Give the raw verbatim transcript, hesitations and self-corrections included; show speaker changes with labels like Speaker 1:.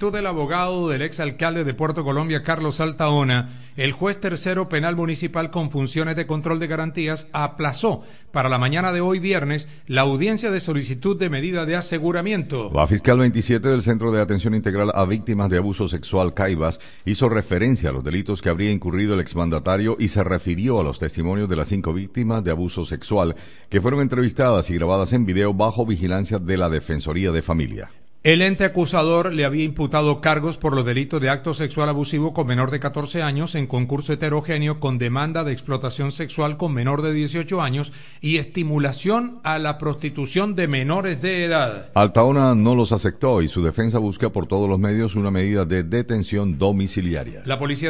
Speaker 1: solicitud del abogado del exalcalde de Puerto Colombia, Carlos Altaona, el juez tercero penal municipal con funciones de control de garantías aplazó para la mañana de hoy viernes la audiencia de solicitud de medida de aseguramiento.
Speaker 2: La fiscal veintisiete del Centro de Atención Integral a Víctimas de Abuso Sexual, Caibas, hizo referencia a los delitos que habría incurrido el exmandatario y se refirió a los testimonios de las cinco víctimas de abuso sexual que fueron entrevistadas y grabadas en video bajo vigilancia de la Defensoría de Familia.
Speaker 1: El ente acusador le había imputado cargos por los delitos de acto sexual abusivo con menor de catorce años en concurso heterogéneo con demanda de explotación sexual con menor de dieciocho años y estimulación a la prostitución de menores de edad.
Speaker 2: Altaona no los aceptó y su defensa busca por todos los medios una medida de detención domiciliaria.
Speaker 1: La policía